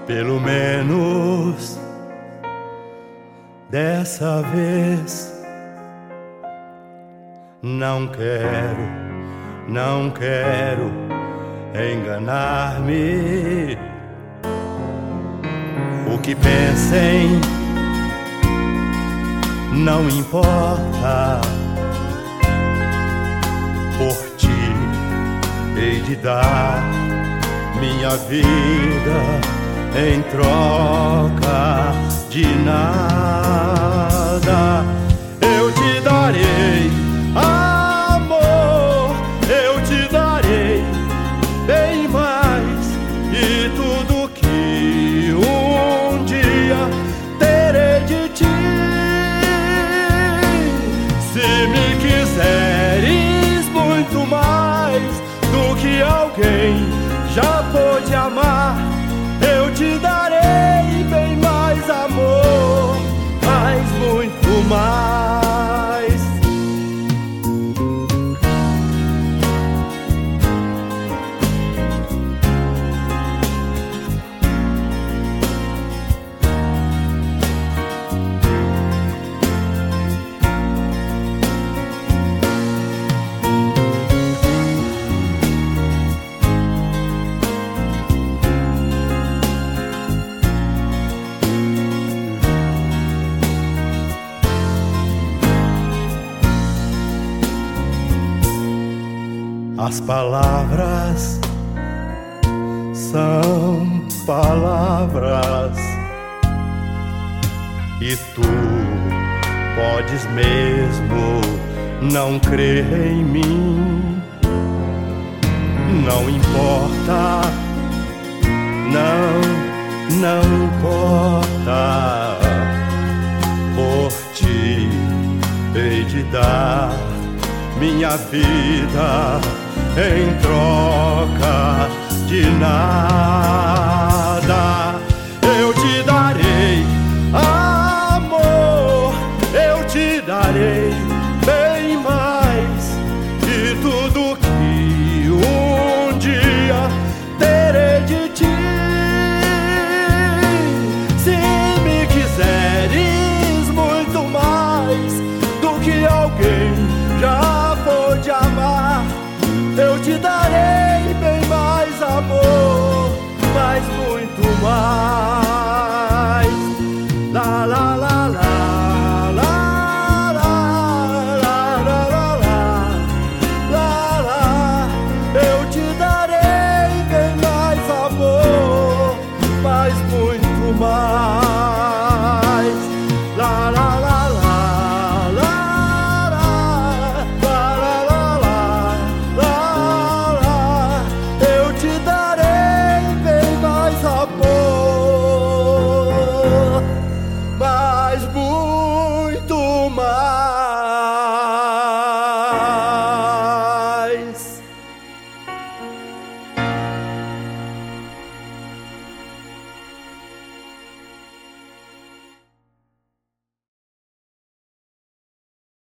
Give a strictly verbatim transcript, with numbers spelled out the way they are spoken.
Pelo menos dessa vez não quero, não quero enganar-me. O que pensem não importa. Por ti hei de dar minha vida em troca de nada. Eu te darei amor, eu te darei bem mais, e tudo que um dia terei de ti. Se me quiseres muito mais do que alguém já pôde amar, eu te darei bem mais amor, mas muito mais. As palavras são palavras, e tu podes mesmo não crer em mim. Não importa, não, não importa. Por ti hei de dar minha vida em troca de nada. Eu te darei amor, eu te darei bem mais, e tudo que um dia terei de ti. Se me quiseres muito mais do que alguém já pôde amar, eu te darei bem mais amor, mas muito mais.